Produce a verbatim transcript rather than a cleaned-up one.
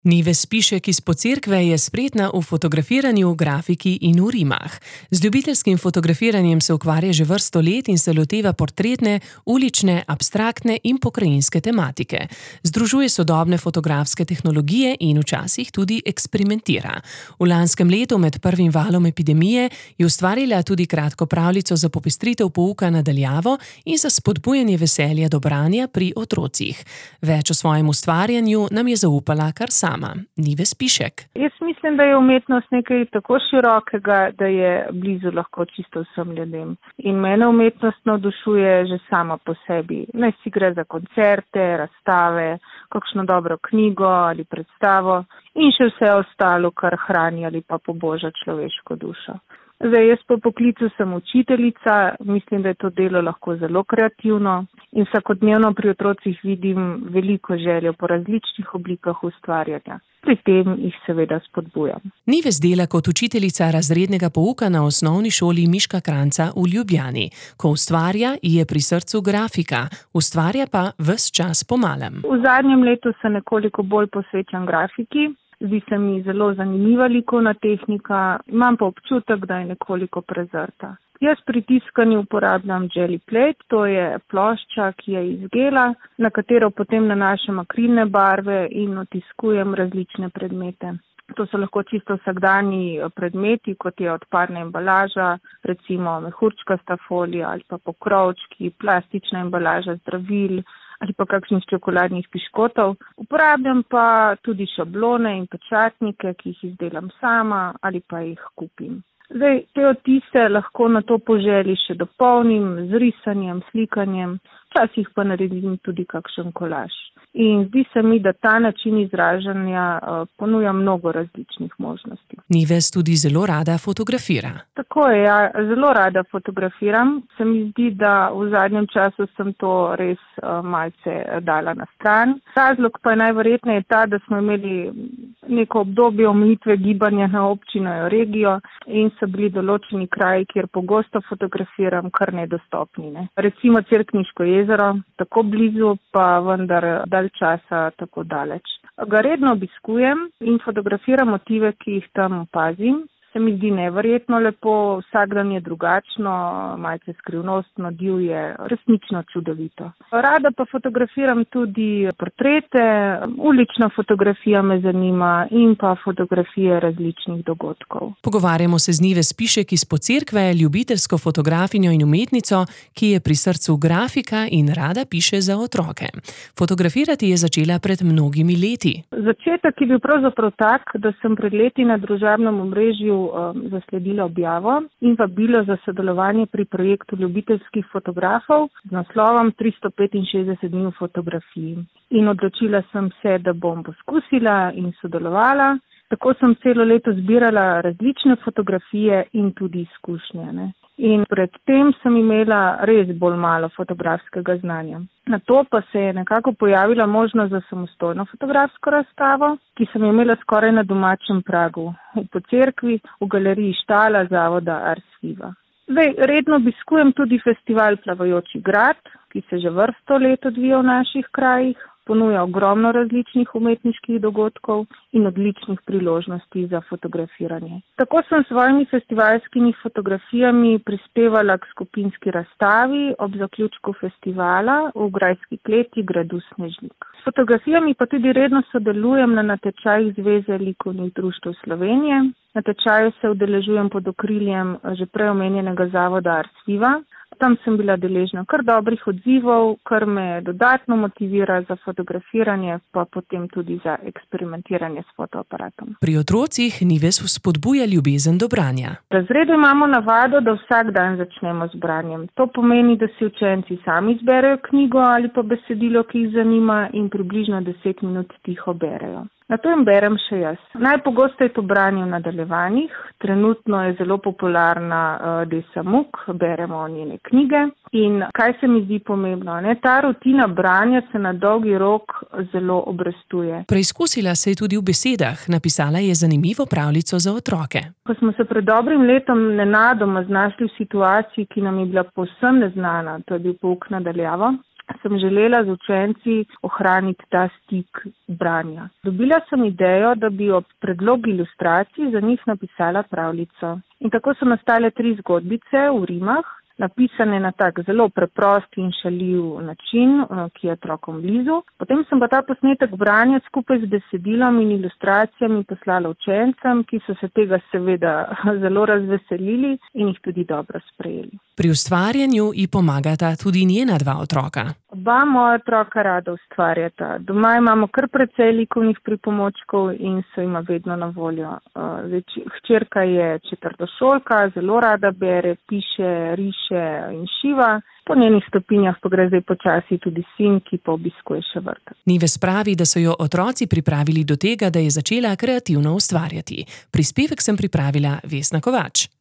Nives Pišek iz Pocerkve je spretna v fotografiranju, grafiki in v rimah. Z ljubiteljskim fotografiranjem se ukvarja že vrsto let in se loteva portretne, ulične, abstraktne in pokrajinske tematike. Združuje sodobne fotografske tehnologije in včasih tudi eksperimentira. V lanskem letu med prvim valom epidemije je ustvarila tudi kratko pravljico za popestritev pouka na daljavo in za spodbujanje veselja do branja pri otrocih. Več o svojem ustvarjanju nam je zaupala kar sama. Nives Pišek. Jaz mislim, da je umetnost nekaj tako širokega, da je blizu lahko čisto vsem ljudem. In mene umetnost navdušuje že sama po sebi. Naj si gre za koncerte, razstave, kakšno dobro knjigo ali predstavo in še vse ostalo, kar hrani ali pa poboža človeško dušo. Zdaj, jaz po poklicu sem učiteljica, mislim, da je to delo lahko zelo kreativno in vsakodnevno pri otrocih vidim veliko željo po različnih oblikah ustvarjanja. Pri tem jih seveda spodbujam. Nives dela kot učiteljica razrednega pouka na osnovni šoli Miška Kranjca v Ljubljani. Ko ustvarja, je pri srcu grafika, ustvarja pa ves čas po malem. V zadnjem letu se nekoliko bolj posvečam grafiki. Zdi se mi zelo zanimiva likovna tehnika, imam pa občutek, da je nekoliko prezrta. Jaz pri tiskanju uporabljam jelly plate, to je plošča, ki je iz gela, na katero potem nanašam akrilne barve in otiskujem različne predmete. To so lahko čisto vsakdanji predmeti, kot je odpadna embalaža, recimo mehurčkasta folija ali pa pokrovčki, plastična embalaža zdravil ali pa kakšnih čokoladnih piškotov. Uporabljam pa tudi šablone in pečatnike, ki jih izdelam sama ali pa jih kupim. Zdaj, te odtise lahko na to po želji še dopolnim z risanjem, slikanjem, včasih pa naredim tudi kakšen kolaž. In zdi se mi, da ta način izražanja uh, ponuja mnogo različnih možnosti. Nives tudi zelo rada fotografira. Tako je, ja, zelo rada fotografiram. Se mi zdi, da v zadnjem času sem to res uh, malce dala na stran. Razlog pa je najverjetneje ta, da smo imeli neko obdobje omejitve gibanja na občino, regijo in so bili določeni kraji, kjer pogosto fotografiram, kar nedostopni. Ne. Recimo Cerkniško jezero, tako blizu, pa vendar dalj časa tako daleč. Ga redno obiskujem in fotografiram motive, ki jih tam opazim. Se mi zdi neverjetno lepo, vsak dan je drugačno, malce skrivnostno, divje, resnično čudovito. Rada pa fotografiram tudi portrete, ulična fotografija me zanima in pa fotografije različnih dogodkov. Pogovarjamo se z Nives Pišek iz Pocerkve, ljubiteljsko fotografinjo in umetnico, ki je pri srcu grafika in rada piše za otroke. Fotografirati je začela pred mnogimi leti. Začetek je bil pravzaprav tak, da sem pred leti na družabnem omrežju zasledila objavo in vabilo za sodelovanje pri projektu ljubiteljskih fotografov z naslovom tristo petinšestdeset dni v fotografiji. In odločila sem se, da bom poskusila in sodelovala. Tako sem celo leto zbirala različne fotografije in tudi izkušnje. Ne? In predtem sem imela res bolj malo fotografskega znanja. Nato pa se je nekako pojavila možnost za samostojno fotografsko razstavo, ki sem imela skoraj na domačem pragu, v Pocerkvi, v galeriji Štala zavoda Ars Viva. Zdaj, redno obiskujem tudi festival Plavajoči grad, ki se že vrsto let odvija v naših krajih. Ponuja ogromno različnih umetniških dogodkov in odličnih priložnosti za fotografiranje. Tako sem s svojimi festivalskimi fotografijami prispevala k skupinski razstavi ob zaključku festivala v grajski kleti gradu Snežnik. S fotografijami pa tudi redno sodelujem na natečajih Zveze likovnih društev Slovenije. Natečaju se udeležujem pod okriljem že prej omenjenega zavoda Ars Viva. Tam sem bila deležna kar dobrih odzivov, kar me dodatno motivira za fotografiranje, pa potem tudi za eksperimentiranje s fotoaparatom. Pri otrocih Nives vzpodbuja ljubezen do branja. V razredu imamo navado, da vsak dan začnemo z branjem. To pomeni, da si učenci sami izberejo knjigo ali pa besedilo, ki jih zanima in približno deset minut tiho berejo. Na to jim berem še jaz. Najpogosteje je to branje v nadaljevanjih. Trenutno je zelo popularna uh, Desa Muck, beremo njene knjige. In kaj se mi zdi pomembno? Ne? Ta rutina branja se na dolgi rok zelo obrestuje. Preizkusila se je tudi v besedah. Napisala je zanimivo pravljico za otroke. Ko smo se pred dobrim letom nenadoma znašli v situaciji, ki nam je bila povsem neznana, to je bil pouk na daljavo, sem želela z učenci ohraniti ta stik branja. Dobila sem idejo, da bi ob predlogu ilustracij za njih napisala pravljico. In tako so nastale tri zgodbice v rimah, napisane na tak zelo preprost in šaljiv način, ki je otrokom blizu. Potem sem pa ta posnetek branja skupaj z besedilom in ilustracijami poslala učencem, ki so se tega seveda zelo razveselili in jih tudi dobro sprejeli. Pri ustvarjanju ji pomagata tudi njena dva otroka. Oba moja otroka rada ustvarjata. Doma imamo kar precej likovnih pripomočkov in so jima vedno na voljo. Hčerka je četrtošolka, zelo rada bere, piše, riše in šiva. Po njenih stopinjah pa gre zdaj počasi tudi sin, ki pa obiskuje še vrt. Nives pravi, da so jo otroci pripravili do tega, da je začela kreativno ustvarjati. Prispevek sem pripravila Vesna Kovač.